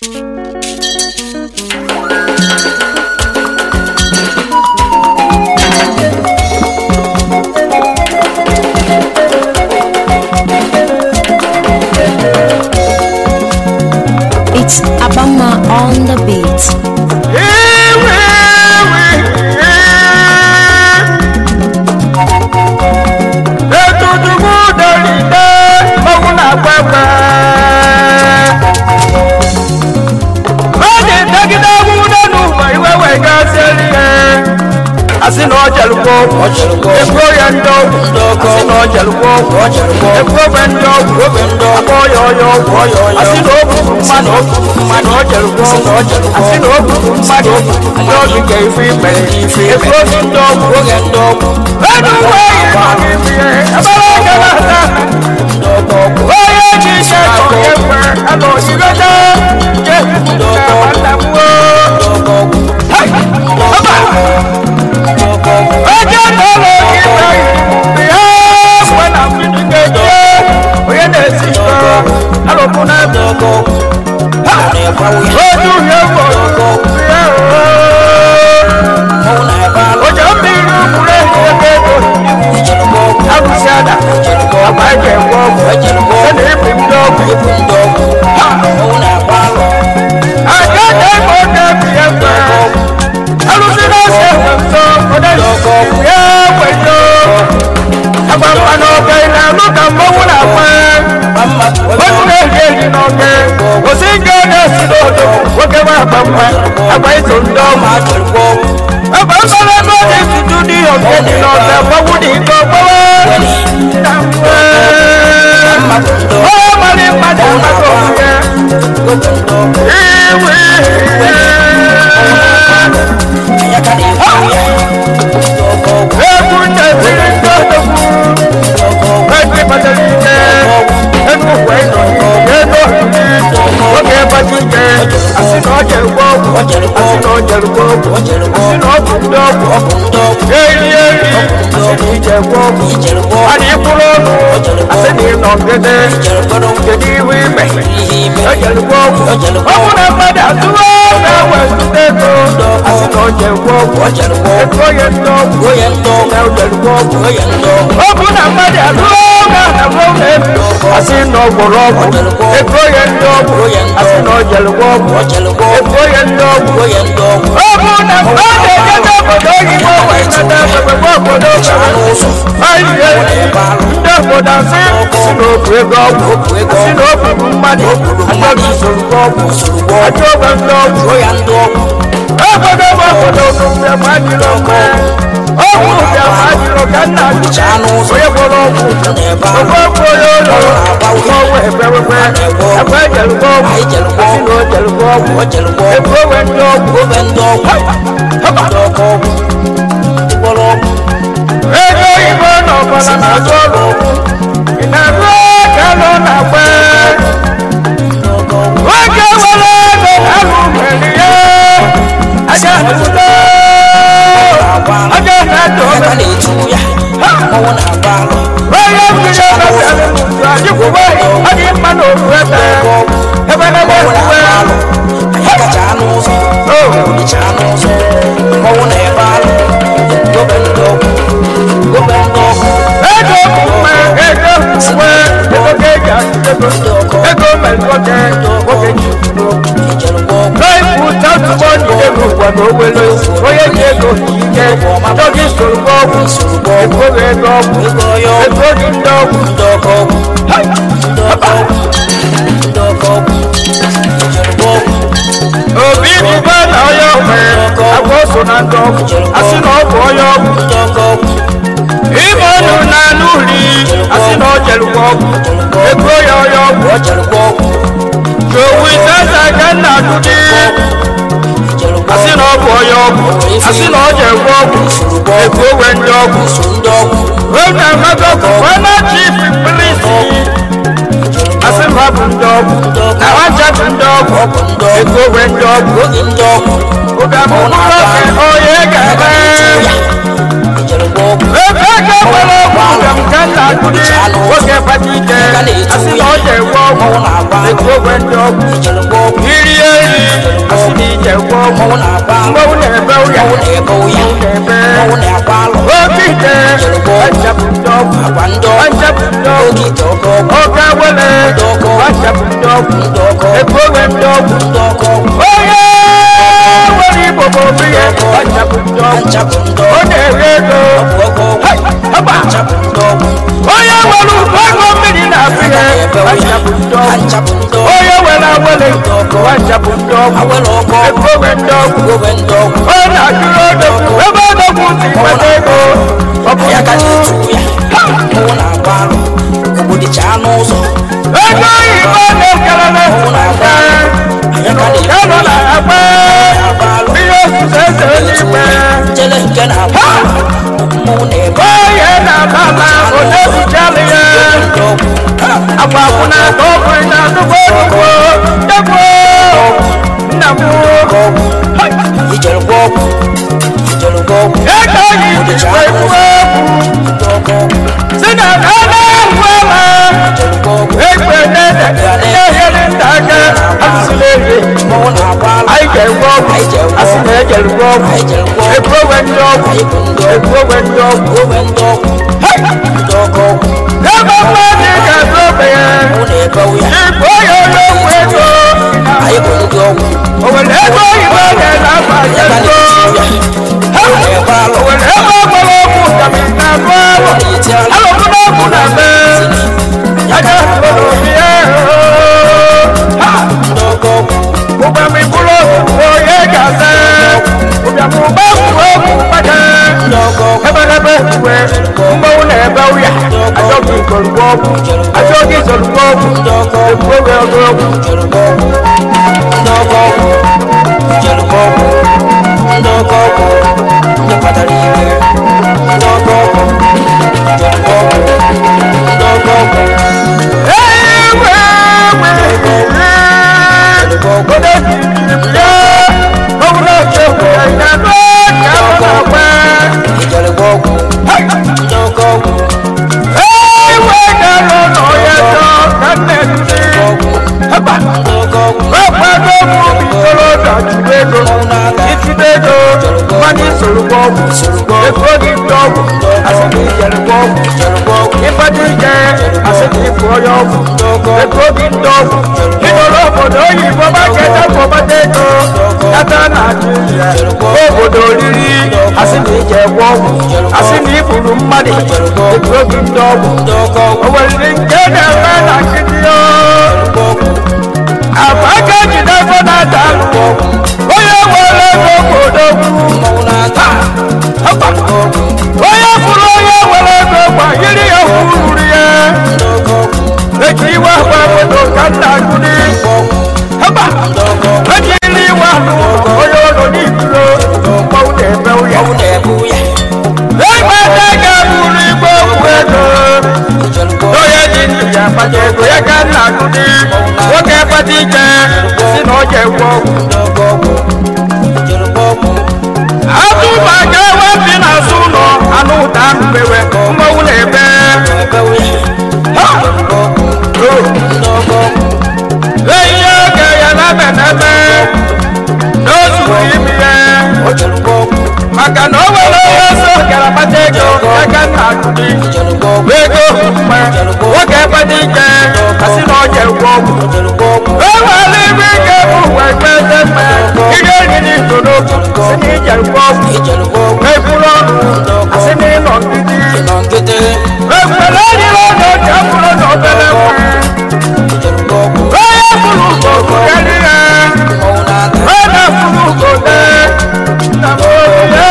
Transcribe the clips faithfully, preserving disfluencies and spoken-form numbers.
It's Abama on the beat. Asino jalgo, eko yando, asino jalgo, eko bendo, bendo, boyo yo, boyo yo. Asino mano, mano jalgo, asino mano, yo bige fi bele, eko bendo, bendo. Enu wae mami biye, abalo galata. Wae jisha koyewe, alo shigata, je wala muo. Hey, baba. I can't follow you, because when I'm feeling good, when they see you, I don't want to go. What do you have for you? What you mean, you pray for the I will say that I might get walk, and if you don't, you don't. I can't take more than the other. I don't see no sense so for the local. Yeah, when you have a man of the look at Mona. When they get in on them, was in Ghana, whatever I wait on them. I'm not going to do the organic on them. What would he go for? Oh, my madam, here we open a mother, I see no rob, a boyan dog, I see no yellow walk, a boyan dog, open a mother, I mona ba mona ba ya mona ba ya mona ba lo okite achabundo abando achabundo okito ko okawele doko achabundo doko ekwendo doko oye wori bobo biye achabundo achabundo oneredo doko haba achabundo oye walu bago mini na biye achabundo achabundo oye wala wale doko achabundo awelo ko ekwendo ekwendo ona duro doko eba doko ti patego ya kati tuya mona balo obudi chano so ego ibane kalala mona balo ya kati kalala apa biyo sese ni pe jele kana mona balo na mama ode bichaliya apa kuna ko kuna dugo dugo dabo namu ijel go ijel go ego ibane Sina kana wala ekwe nene yele ndaka asilele mona wala aije wo asine jel wo ekwe wendo ekwe wendo wendo hey doko eba mani ka dobe mona bawo ya ekwe yo yo wendo ayi ko ndo o wele ko ibane la ba jendo ha eba lo wele eba ko ku tamina ko alo kuna kuna be yaja bolo ye ha ndoko kuba mi bulo o ye gaza kuba mu ba ku ku paja ndoko ebe ebe we mbo na ebe uya ajo ki kolwo ajo ki kolwo ndoko ebe we ogo ndoko ndoko ndoko ndoko ndopatari ndoko obodo oriri asị na ije gwa ọgwụ asị na ifuru mmadụ etu obi ndị ọgwụ o nwere nke na-eme na nkịtị abụ aka jide afọ na-ata alụ onye nwere ego obodo onye fụrụ onye nwere ego gwa yiri ya kwururu ya eji iwe agba obodo ka nna agụdị ejiri iwe ahụ onye ụlọ n'iburo egbe ga buru igbe okwu ego onye ji ndụ ya akpata ego ya ka nna agụdị nwoke kpata ike si na ọ ga-egwu ọgwụ atụba ga-ewe bi n'azụ ụlọ anụ ụda ahụ mewe mmanwụ na-ebe ihe oge ya na-ebe n'ebe n'ozu ime ya maka na o nwere onye so gara kpata ego ya ka nna agụdị ego mgbe nwoke kpata ike asị na ọ ga-egwu ọgwụ o nwere ibe ike bụ uwe kpete mgbe ihe eriri n'otu si na ije gwu ọgwụ ekwuru ọnụ asị na ịnọ nkịtị ekwere eriri ọnụ ji abụrụ na obere nwe onye fụrụ ugo karị ya onye fụrụ ugo dee na obodo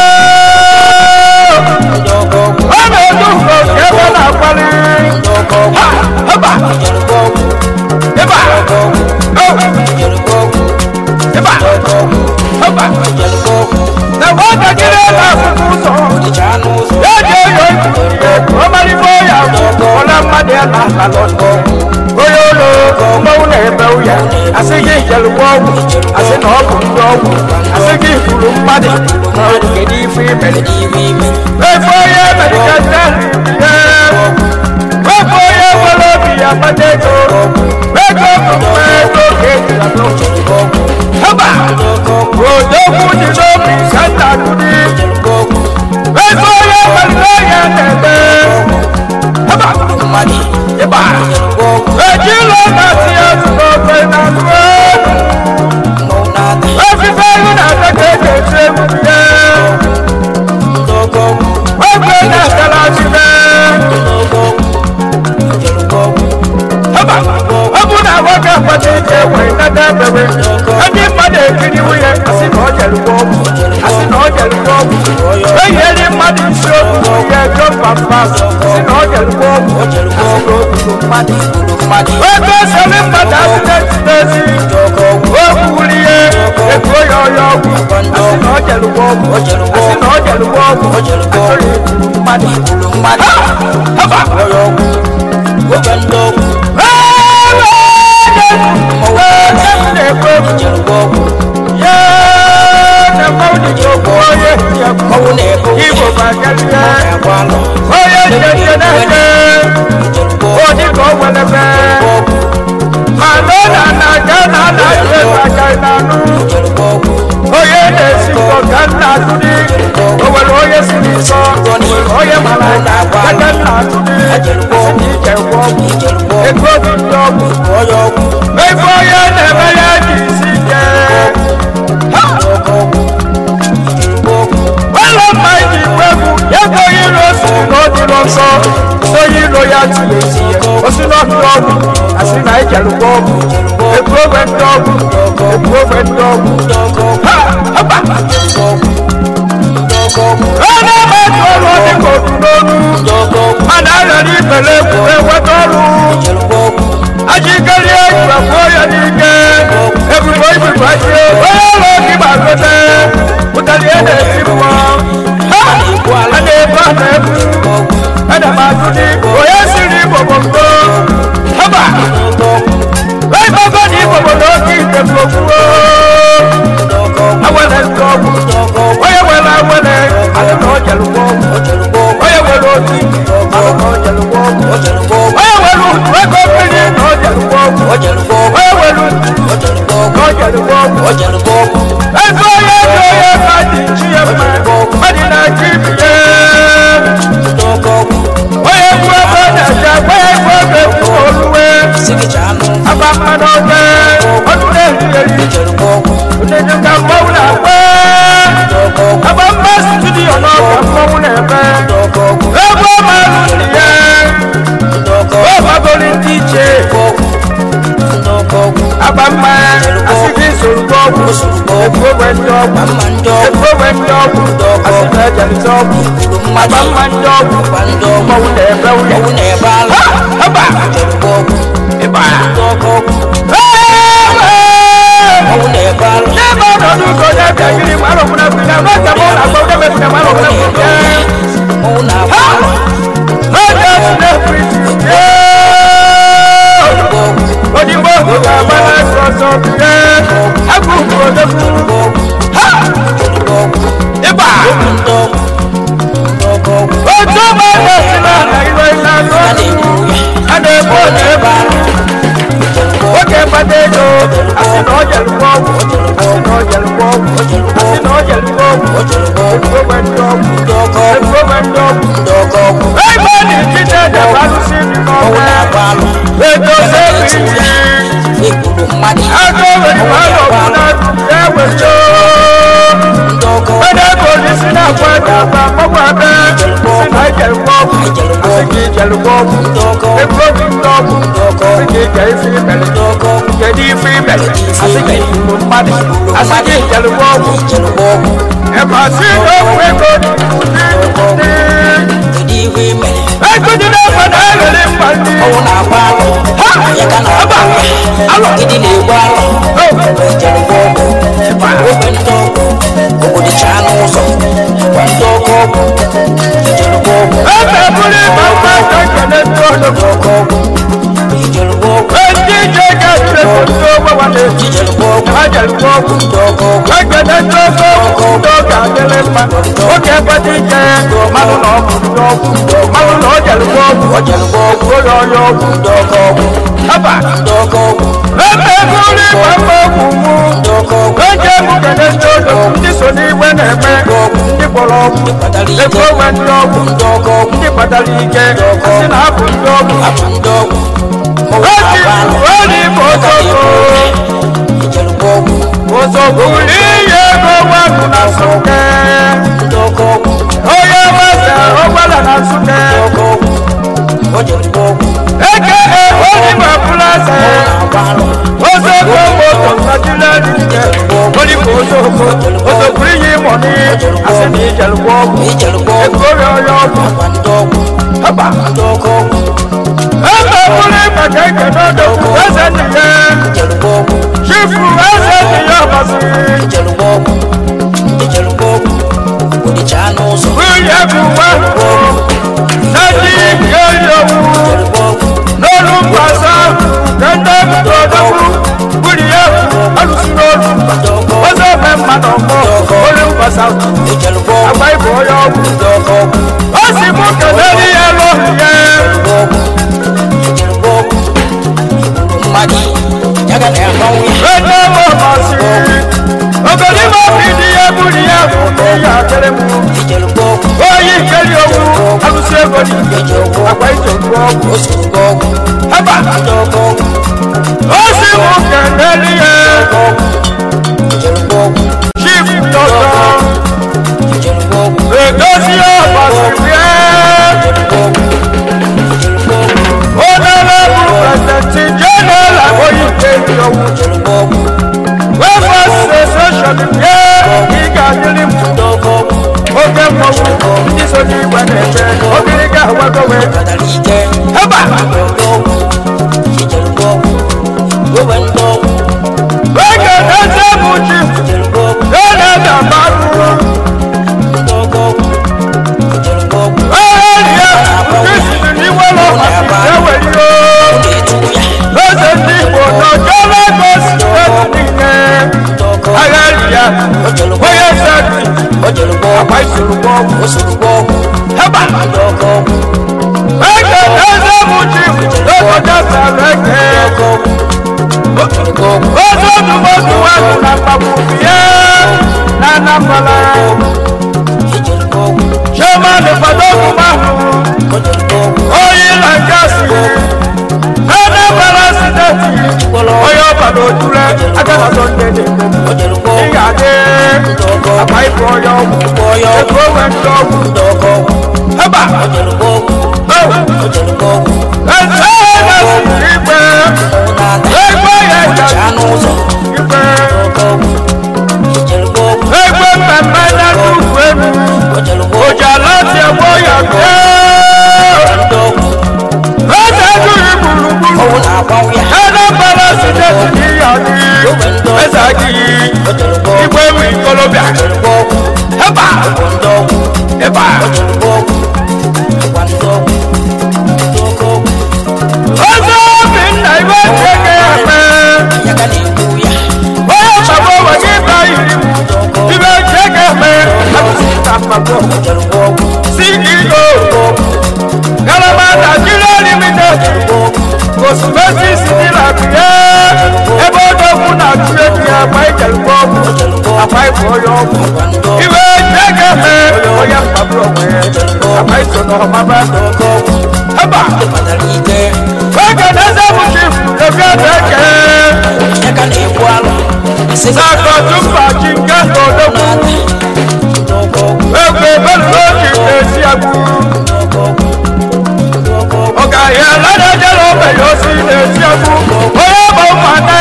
ọ na-edu ugo nke ebe na-akpali ha haba ebe a ebe a haba na nwatakịrị na-afụfụ ụzọ ya ji eyo ọmarịfọ ya ọla mmadụ ya na-ala ọzọ onye ụlọ mmanwụ na-ebe ya asị gị jelụgwa ọgwụ asị na ọ bụ ndị ọgwụ asị gị kwuru mmadụ na kedu ife imere efe onye medikata efe onye nwere obi ya kpata ego ego bụ ego ka ejiri haba da bebe adi mmadụ ekiri wuye asị na ọ jere gwọgwụ asị na ọ jere gwọgwụ enyere mmadụ isi okwu ya ejo pampa asị na ọ jere gwọgwụ asị na o gburu mmadụ ebe sori mmadụ adịghị ejidezi o kwuru ihe ego ya ọya ọgwụ asị na ọ jere gwọgwụ asị na ọ jere gwọgwụ asịrị igburu mmadụ haba ọya ọgwụ oge ndị ọgwụ Ibo bagaliye, oye jẹjẹ n'ẹgbẹ, onígbọ wẹlẹbẹ, màlúù nànàjẹ nànàjẹ gbàgbà ìlànà, oye lè sìnkọ gánà dúdí, owelu oye sìnkọ, oye màlànà gánà dúdí, àsìkò ìjẹ̀wọ̀, èkó bí ndọ́gù, èkó oye nẹ̀mẹ́ yẹ jì sí jẹ. Yẹ́kọ̀ yìí ló sùn lọ́dún lọ sọ, sóyí ló yá ti lè sí ẹ̀. Ó sì lọ́ dọ́ọ̀bù, àti náà ìjẹ̀lú bọ́ọ̀bù. Èkó fẹ́ dọ́ọ̀bù, èkó fẹ́ dọ́ọ̀bù. Ọba! Ọ̀nà mẹ́tò lọ ní kò dùn lóru. Màdà rẹ̀ ní ìpẹ̀lẹ̀ kù ẹ̀wẹ́ tọ́lù. Ajíkẹ́lẹ́ ìgbà fún ọ̀yọ́ ní ike. Ebùdó ìbùdó àti ọ̀yọ́ lọ kí màgbẹ́tẹ́. Mùtàlí ẹ̀ dẹ̀ sí wọn. Ade bana ebu, ade matuni, oye siri bobogo, haba. Wai bobo ni bobogo ki te bobogo. Awele ndogo, oye wele awele, ade no jelugo, oye wele oti, ade no jelugo, oye wele weko pili no jelugo, oye wele no jelugo, eko ye yo ye kadi chiye me, kadi na kibiye. Oye kwa bana ja, oye kwa beku oluwe, abamano we, onule hiyeri, unenyuka mawuna we, abamba studio no mawuna we, ebo malu niye, eba goli tiche, abamba asiki sulugogu, ebo wendogu, ebo wendogu, asina jalizogu, abamba ndogu, mawuna ebe uye, haba, eba, Never know you go there, baby. I don't want to be there. I'm not going to be there. I'm not going to be there. I'm just never yeah. Oh, the boy who got my life was so good. I could go to the food. Ha! Eba! Oh, so my God, I know and the boy never. Okay, but they go. I said, no, you're wrong. I said, no, you're wrong. I said, no, you're wrong. Go and dog. Go and dog. Hey, man, you did that. I want to see you go there. They don't say me. I go and you are not there with you. When I go, listen up. When I'm over there. I get walk. I get walk. They go to dog. I get free belly. Jadi free belly, asik itu mati, asik jalan walk, emasi dong rekod, jadi free belly. Aku tidak pernah lempar di. Oh napa? Ha? Ya kan apa? Alo ini lebar. Oh jalan walk, oh bentuk, oh di channel so, bentuk jalan walk. Apa boleh bawa jalan walk? Jalan walk. Jaga telefono wane jijelbo ajelbo ndoko agada ndoko ndoko adelema oke badije malu no ndoko malu no jelbo jelbo olo yo ndoko aba ndoko ebe buri baba kumu ndoko oje mu kede ndoko ndisoni weneme ndi bolo eko wendoko ndoko ndi badalike asina abu ndoko abu ndoko Oti oti mosoko, mosoko liye kowa kuna soke. Oye wasa owala na soke. Eke e oti mapulase. Mosoko moto si ni jalwo eko yo yo haba ebe kule makeke no do ese ni ye shifu ese ni yo basi uye kuwa nadi ye yo n'olu mbasa kende mtodoku kuri ye alusi n'olu ozo memma n'ọmọ olu mbasa agba ibo yo o si mu kele ni ye lo ye ene mo basi ogoli mo fidi ye buri ye fudi ya kere mu oyi keri owu alusi egoli agba ijogu ogu haba o si mu kele ni ye chief doctor edosi ọbasi ye honorable president general oyi keri owu welfare association ye iga diri mu oge mọwu ndị so n'igwe na-eche ogiri ga agwagowe haba oge na-eze bụ chi na-ede marụ ehe ndị siri n'iwe lọmasị eweriyo eze ndị igbo n'ọjọ Lagos steeti niile agha ya onye seti akwa isorugbo heba eke eze bụ chi n'obodo sara eke ozo dumodu wadu na mkpagbubiye na Anambra chairman Fadoguma oyi na gasi Anambra steeti onye ọbara ojure agagazo ndede ịga-adị akpa ibu onye ọgwụ ego onwe ndị ọgwụ heba eze na-esiri ikpe egbe ya ikpe egbe mmemme na-nnukwu elu oji ala ti egbo ya bie eze duru gburugburu Anambra steeti n'ihe adị eze adịghị igwe ewu ikolobịa heba eba ozo obi nna iwe eke ya mee onye ọgbagbo onwe gị ba iri ibe eke ya mee abụsịta mgbagbo C E O Galama Nigeria Limited Cosmetics Nigeria ebe odogwu na-atụ ego ya agba ijelugbo ọgwụ agba ibu onye ọgwụ iwe eke ya mee onye mkpagbo onwe ya agba iso n'ọmaba heba oge na-eze bụ chief ebe eke Sakotumba Chinga Odogwu egbe beluloji na-esi agwu ọgahịa ladajere obe ya osi na-esi agwu onye bụ ụmụada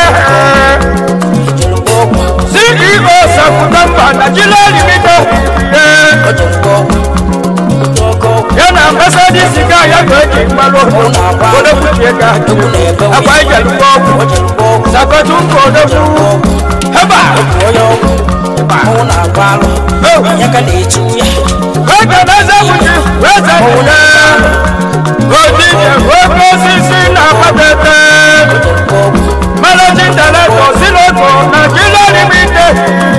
C E O Sakotumba Nigeria Limited ya na Mercedes ga ya ga-eji mmanụ odokwuchie ga agba ijelugbo ọgwụ Sakotumba Odogwu heba oge na-eze bụchi eze bụle odije oke osisi na-agbadete managing director Siloto Nigeria Limited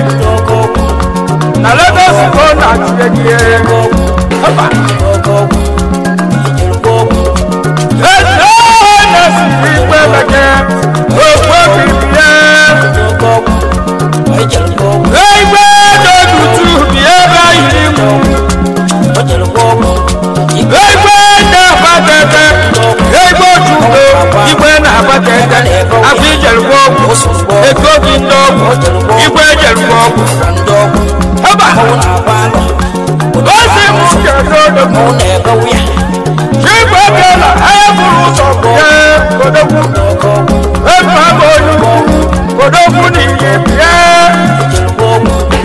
na Lagos go na-achịegie heba eze na-esiri ikpe bekee okwe bibie egbe n'otutu bi ebe ayiri mu egbe na-abatete egbe otuto igwe na-abatete afọ ijelugbo ọgwụ ego gị ndị ọgwụ igwe ejelugbo ọgwụ heba osi mụ kedo odogwu igwe bịala ahịa bụrụ ụzọ bie odogwu ebe abụ onye ukwu odogwu n'ihe bie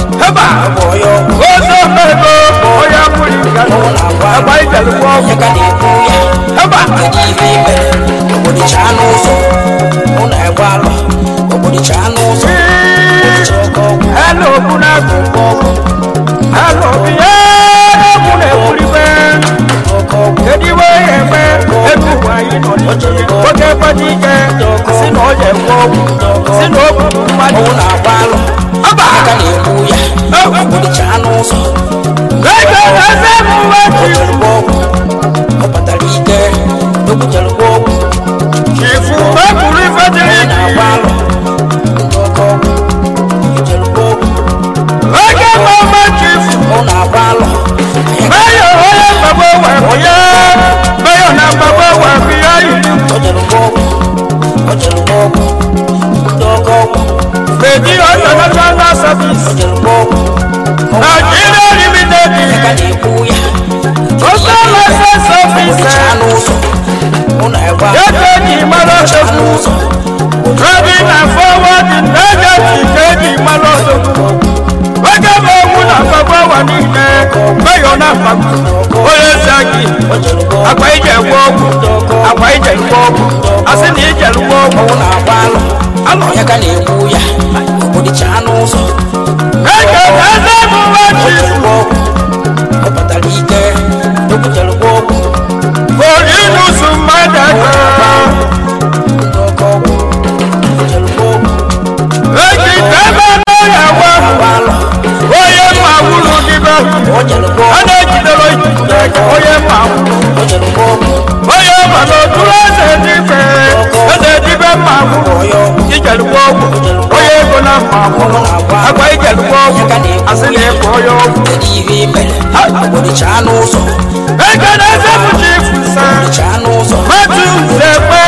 heba boyo ozo mego oya muri ngano agba ijelu wo yaka de buya heba kedi vibe obodi chano so una egwalo obodi chano so choko hello kuna go hello biye mune kuribe kedi we eme eku wa ino ni oke patike sino je wo sino ma una egwalo aba yaka de buya obodi chano so Ego eze mu wetu opatalike dokujalwo Chifu bakuri fadiri na walo ndoko jalwo Ege mama chifu ona walo Mayo oye babo wa oye Mayo na babo wa biyayi ojalwo ojalwo ndoko Bedi oyo na tanga service ojalwo Nigeria limited kanibuya Osa lese service chanuso ona ewa Yete ni malo chanuso Driving and forward in Nigeria Kedi malo Ege babo na babo wa nine Mayo na babo Oye zaki Akwa ije wogu Akwa ije wogu Asini ije wogu ona walo alo yaka nibuya obodi chanuso Ege eze mu wetu opatalike dokujalwo Orinu sumadaka ndoko ojalwo Ege tebe ya wahu walo Oye mawulu dibe ojalwo Ane jidelo ijideke Oye mawulu ojalwo Oye malo duro eze dibe Eze dibe mawulu boyo Ijelu wogu Oye gona mawulu Akwa ijelu wogu Asini boyo kedi vibe obodi chanuso Ege neze mu chifu sa chanuso Wetu nzekwe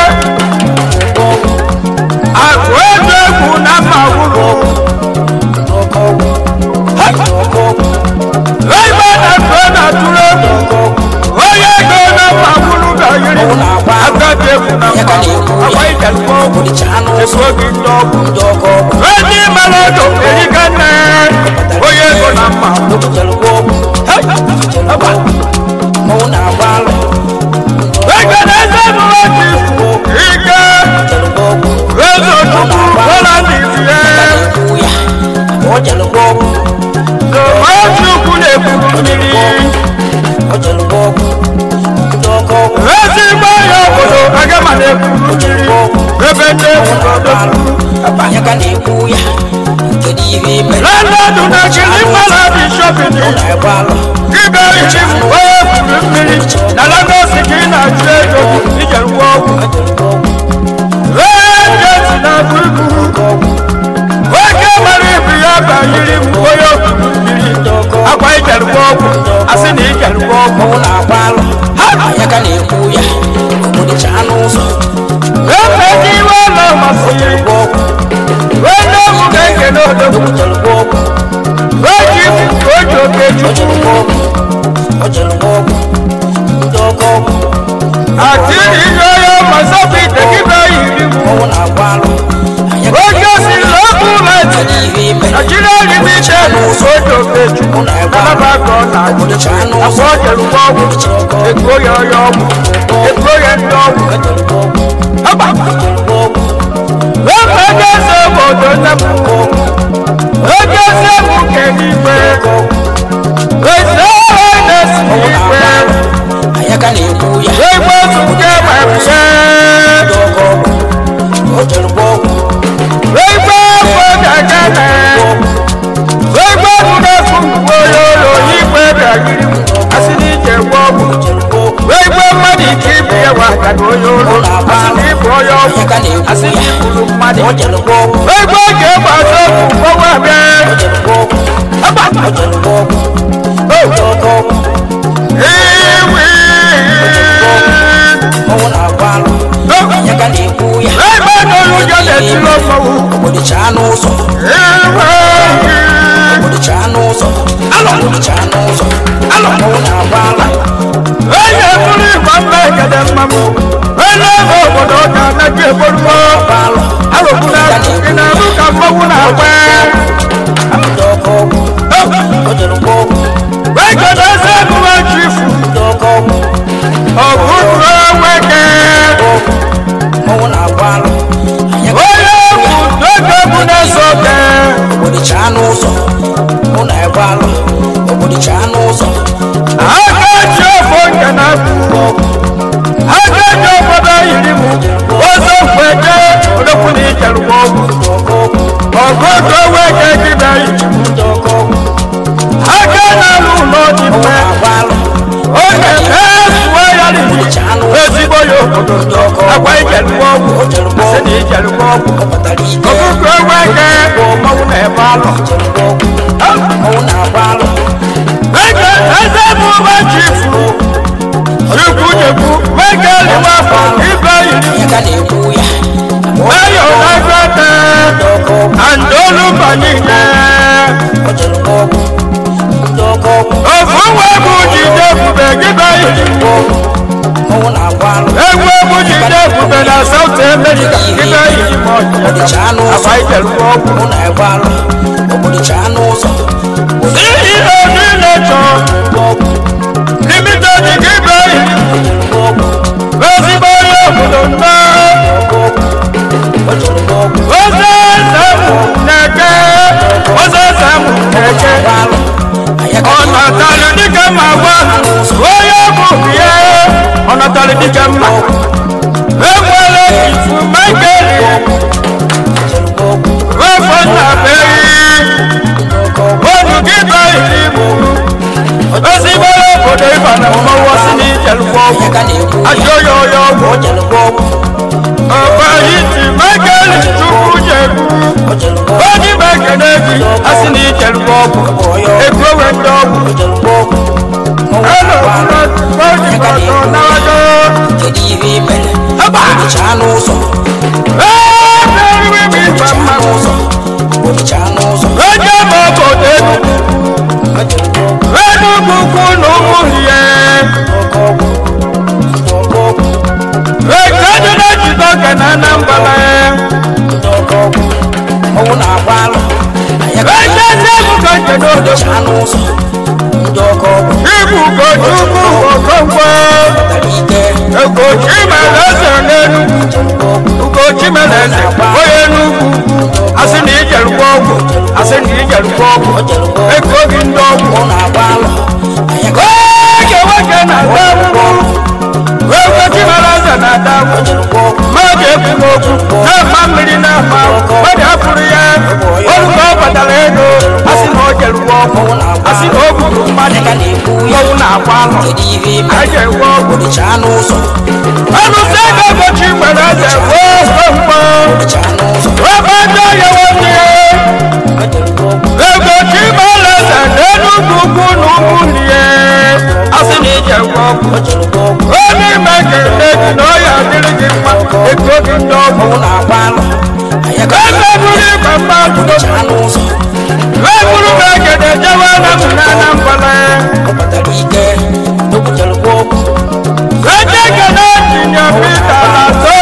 Akwete kuna mawulu ndoko ndoko Leiba na kona turo Oye gona mawulu gayiri Akate kuna mawulu Akwa ijelu wogu obodi chanuso Esogi ndogu ndoko mende bugodo abanya ka na-ekwu ya kedu ihe mere London na chili mala bishop ni na-ekwalụ Ibe chief oye buru mmiri na Lagos ki na Jejo ijeruwo Rangers na bubu Oke mari biya ba yiri oye buru mmiri Akwa ijeruwo asi ni ijeruwo mụ na-akwalụ abanya ka na-ekwu ya obodo cha n'ụzọ Ebe ki wa lo masiri Wendo mu keke no do Oji ojo keju Ati iyo yo masofi tekibe yiri mu Ojo si lobu lati Nigeria limited ojo keju Alaba kona Afo jerubo Eko yo yo mu Eko yo ndo Aba Wembe jese bodo nebu Ojo se mu kenibe Ese nesi ibe ayaka na-ekwu ya Egbe suke webse Egbe fodagane Egbe munefu Oyoyo igbe bịagiri Asini jegbo Egbe mmadi kibi ewa Kago oyoyo Asini ibu oyoyo Asini ibulu mmadi Egbe jegbo aso Owe bịa Aba Ewe mụ na-akwalụ ayaka na-ekwu ya Egbe n'olu jade ti lo sowu obodo cha n'ụzọ Ewe obodo cha n'ụzọ obodo cha n'ụzọ mụ na-akwalụ Onye bụrụ igwe mma egede mmanwụ Onye ebe obodo ọka anaghị eborugbo Arụkwụna ị na-arụ ka mmanwụ na-agba Egede eze ebuwe chifu Ọbụrụ nweke mụ na-akwalụ Onye egwu n'oge bụ na-eso oke obodo cha n'ụzọ mụ na-akwalụ obodo cha n'ụzọ Aka ji ofo nke na-abụ Aka ji obodo yiri mụ Ozo mkweke odokwu na ijerugbo Ọgụgụ nweke dịbe yiri mụ Aka na-alụ ụlọ dị mfe Oge na-esuwe ya n'ihi ezigbo ya obodo Akwa ijerugbo asị na ijerugbo Ọgụgụ nweke bụ mmanwụ na-ebe alụ mụ na-akwalụ Ege eze bụ ụba chifu Chukwu jekwu nweke liwe afọ ibe yiri ayaka na-ekwu ya Mayo na-egbete Andolu banyine Ofu nwe bụ jide ebube gịbe yiri mụ na-akwalụ Egwu egwu jide ebube na South America gịbe yiri obodo cha n'ụzọ Akwa ijerugbo ọgwụ mụ na-akwalụ obodo cha n'ụzọ C E O niile chọ Limited gịbe yiri Ezigbo onye obodo nna Oze Samu na-eke Oze Samu na-eke Ọnọtali dịka mma gwa Onye bụ ihe Ọnọtali dịka mma Enwere ifu Michael Wefọ na beyi Onu gịba iri bụ Ezigbo obodo ịba na mmanwụ si n'ijelugbo ọgwụ Ajọyọ ọyọ ọgwụ Ọba iti Michael Chukwu jegbu Onye ime ekene gị asị na ijelugbo ọgwụ Ekwewe ndị ọgwụ Elo ụlọ Oji ọtọ n'ọjọ kedu ihe mere obodo cha n'ụzọ Ee, mmeri wimi ịba cha mmanwụ n'ụzọ obodo cha n'ụzọ Onye ma obodo egwu Enugwu ukwu na ụmụ ihe Ekene na-ejide oge na Anambra mụ na-akwalụ Eke ezi ebuka nke n'odo cha n'ụzọ ndị ọkọ Ibu Ugochukwu Okonkwo Ugochi mere eze n'Enugwu Ugochi mere eze onye Enugwu Asị na ijerugbo ọgwụ Asị na ijerugbo ọgwụ Ego gị ndị ọgwụ mụ na-akwalụ Oge nwoke na-ata akwụkwọ Ugochi mere eze na-ata akwụkwọ Mmadụ ekwu n'okwu Anu sega bochi manaze wo sompo. Wabanda ya wonye. Bochi malaza nenu buku nubunie. Asini jewo. Oni meke neki no ya diligima. Eko kindomo na balo. Kaka buri bamba kudo. Waburu meke de jawa na munana mpala. Opatalike, nubu jalwoku. Raja kana tinya pita laso.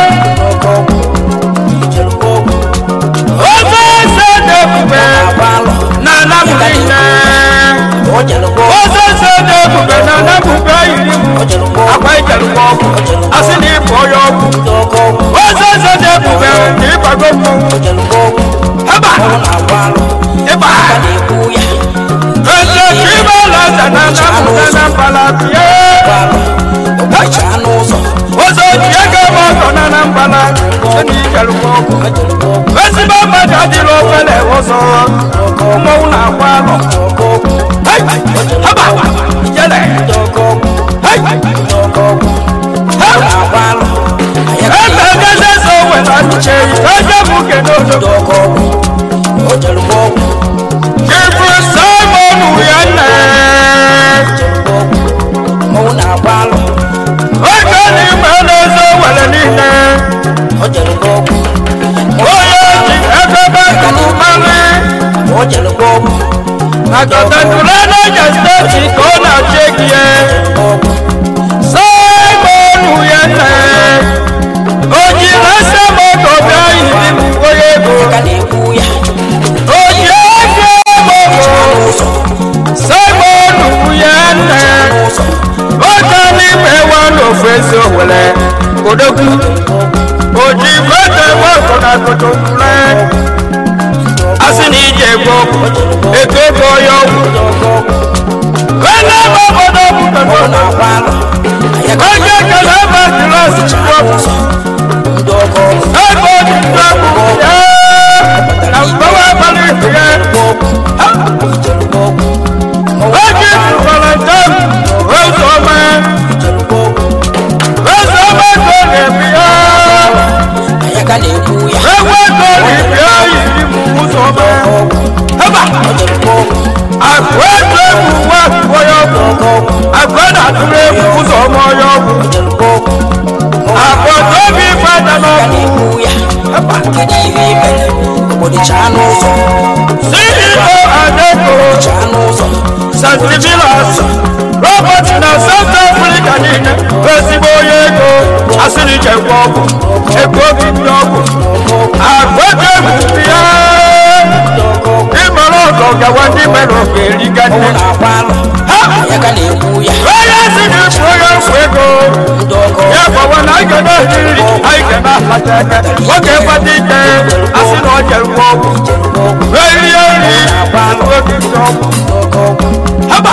Ozo sede kube nana mline. Ozo sede kube nana kube ilimu. Akwai jalwoku asini boyoku. Ozo sede kube nipa gomu. Haba Eba Ozo kiba laza nana mutana palapie. Ozo tiega moko nana mpala. Seni jalwoku Wesi bamba jadi lo pele ozo. Umo una walo. Hey, haba, jele. Hey, haba. Ebe gese so wela nche. Eje muke nodo. Kifu Simon uyane. Oje ni mele so wele nine. Oye ji ekebe kumale. Agota tulana jastati kona chekie. Simon uyane. Oji rasa moko bia ilimu oyego. Oji eke moko. Simon uyane. Oja ni mewa no feso wele. Kodoku. Oji vete moko na kotokule. Asini jebo. Eke boyo. Wele mabodo kutokona. Oje kalaba kilasi chikopu. Ego jitabu ya. Na mbawa bali ya. Oji tuvalatabu. Wezome. Wezome kone biya. Wewe kone biya ilimu uzome. Haba. Akwete muwa kuwayobu. Akwete ature uzome yobu. Akwete bi fata nobu. Haba. C E O Adeko. Santivilas. Robert na South Africa nine. Wesibo yego. Asiri jekwobu. Eko kindobu. Akwete mubiya. Imoloko gawandi melo keligane. Waya sini proyo fuego. Yako wana aikana hiri. Aikana hataka. Wake patike. Asino jelwobu. Weli yoni. Eko kindobu. Haba.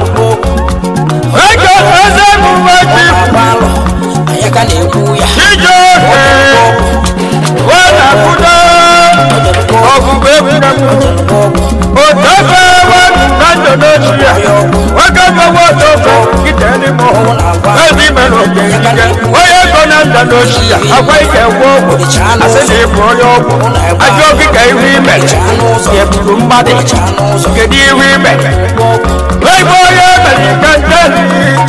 Wake eze muwaji. Chijo he. Wana kuda. Ogu bebu na kuda. Otafe wanu nando nochia. Wakafa wotofe. Kiteni moho. Wezi melo kenige. Oye kona nando nochia. Akwa ike wogu. Asene iproyogu. Ajo kika iwi mele. Yeburu mbade. Kedi iwi mele. Weibo ye mele kanteli.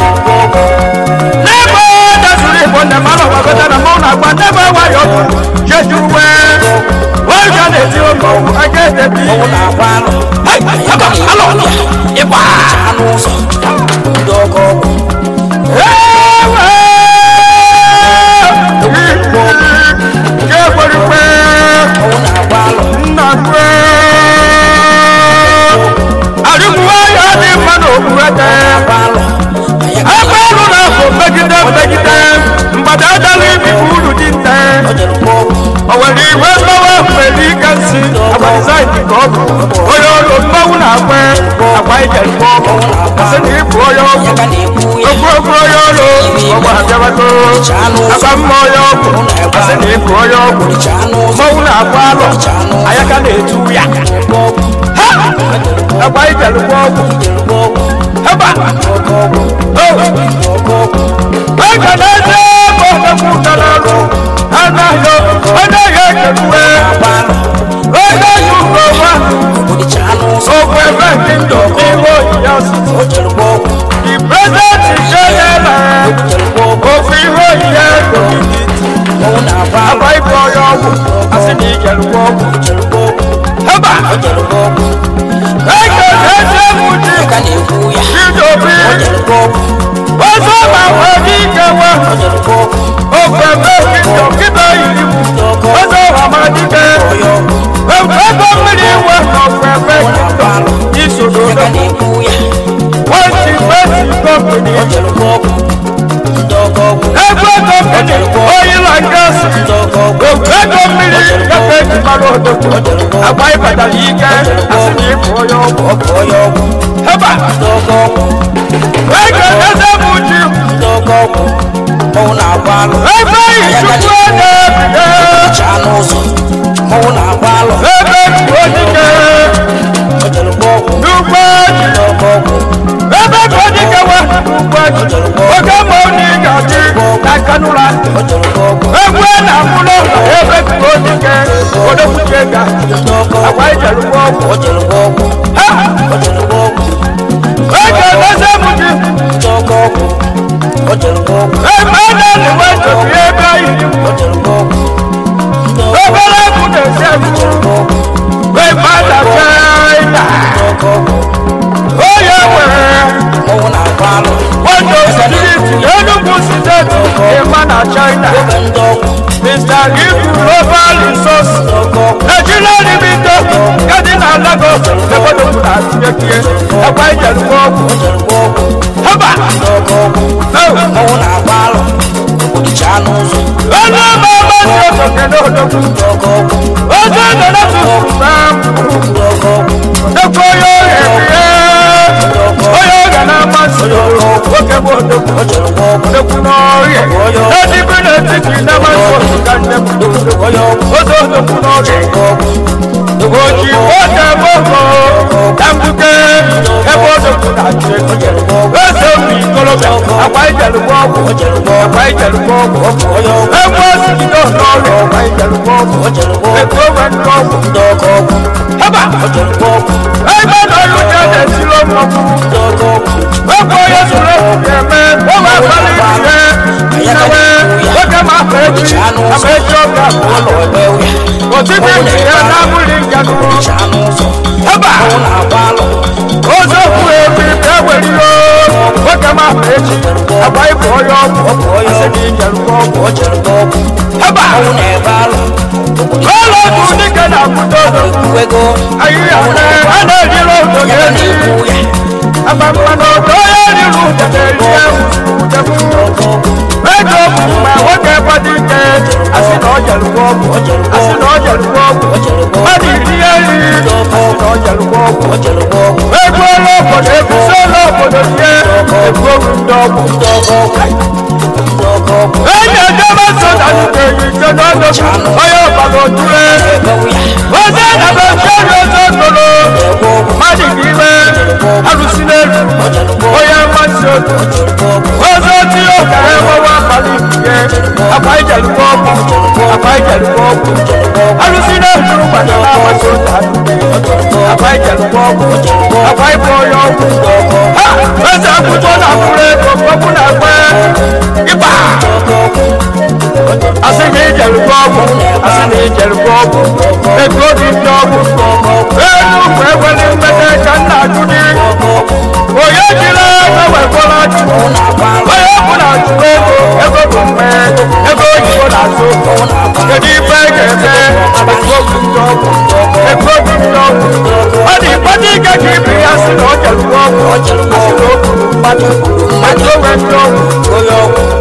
Nebo dasuri bonde malo wabeta na mona kwa nebo wayogu. Jejuwe. Wajane tiyo mo agete bi. Hey, haba, alo, iba. Ewe. Keboripe. Nakwe. Arimuwa ya di mano kuwete. Akwelu na ko megide megide. Mbada dali bi kudu dinte. Oweri webawa medikansi. Abaniza itikobu. Oyo lo mbawu na kwe. Akwa ije ikobu. Aseni ibu oyo. Ogu ogu oyo lo. Ogu hajabato. Abamma oyo. Aseni ibu oyo. Mbawu na kwa lo. Ayaka na etu ya. Ha! Akwa ije ikobu. haba ọgọgwụ ọgọgwụ ekeleze bọdọkwu dalarụ anaghị anaghị ekewe onye yi ụlọwa okwe ebe ndị ndụ iwe oyiya the president general okwe ihe oyiya aba ibe ọya ọgwụ asị na ijerukwa ọgwụ haba ekeleze mụji chidobi ọzọ ma wee dị ikewe okwe ebe ndị ndụ kibe yiri ọzọ amadike ebe mmiri iwe okwe ebe ndị ndụ isododo wanti wesi company ebe company oil and gas ebe mmiri ebe ejimara odogwu agba ịbatara ike asị na ịbụ onye ọgwụ heba ege eze bụ ji ebe ichukwu na-ebido ebe bụ odike n'ugbo ji ebe bụ odike wa n'ugbo ji oge ma onye ga-adị na kanụla egwu na mkpụrụ ebe bụ odike odokwuche ga agwa ijerukwa ọgwụ ha ege eze bụ ji ebe a na-eliwe njobi ebe anyị obere egwu na-esi egwu ebe a na-achọ onye nwere wando steeti Enugu steeti ịma na China Mister Ibu Global Resource Nigeria Limited gadi na Lagos ebodobu na atụnyekie ekwa ijerukwa ọgwụ haba ọnụ ọma ọmasị otokene odogwu oze nọ na tupu dekwa onye ohe ebie onye oge na-amasị oke bụ odogwu odogwu n'ọrịa n'edibi n'etiti na-amasị otuka nne m oze odogwu n'ọrịa oji oge gbogbo na mbuke ebe odogwu na-achị eze obi ikolobịa akwa ijerukwa ọgwụ akwa ijerukwa ọgwụ ebe osigide n'ọrịa akwa ijerukwa ọgwụ ebe owe ndị ọgwụ haba ebe na ọrụ je na-esiri ọmọgwụ ebe onye zuru efu eme owe abalị ihe nnewe oge ma afọ echi ama echi oge abụọ otibi ihe na-abụghị njanụ haba oze okwu ebi bịa were ihe oge ma afọ echi agba ịbụ onye ọgwụ asị na ijerukwa ọgwụ haba ọlọdụ dike na-akwụdo odogwu ahịhịa a na-eriri odo ga-eri agba mmanụ odo onye eriri ụda na-eri ewu ego bụ mgbe nwoke gbado ike asị na ọ jerukwa ọgwụ asị na ọ jerukwa ọgwụ mmadụ iri ya eriri asị na ọ jerukwa ọgwụ ego ụlọ obodo ebusi ụlọ obodo ihe ebu oru ndị ọgwụ enyi ejebe soda nke yi ike n'ọdọgwu onye ọbara otule oze na becheri oze tolo mmadụ ka iwe arụsi n'elu onye mmasị otu oze oti okere nwewe abalị ihe akwa ijerukwa ọgwụ akwa ijerukwa ọgwụ arụsi n'elu gbado na-amasị otu akwa ijerukwa ọgwụ akwa ịbụ onye ọgwụ ha eze akwụkwọ na mkpụrụ ego mkpọkwu na ekwe ịba asị na ijerukwa ọgwụ asị na ijerukwa ọgwụ ego dị ndị ọgwụ elu mgbe ewere mmete ka nna ajụ dị onye jiri ego wekwara ajụ onye bụ na ajụrụ ego ego bụ mgbe ego oyibo na-azụ kedu ife ga-eme ego bụ ndị ọgwụ ego bụ ndị ọgwụ ọ dị mkpata ike ka ibe ya sị na ọ jerukwa ọgwụ asị na o kwuru mmadụ mmadụ onwe ndị ọgwụ onye ọgwụ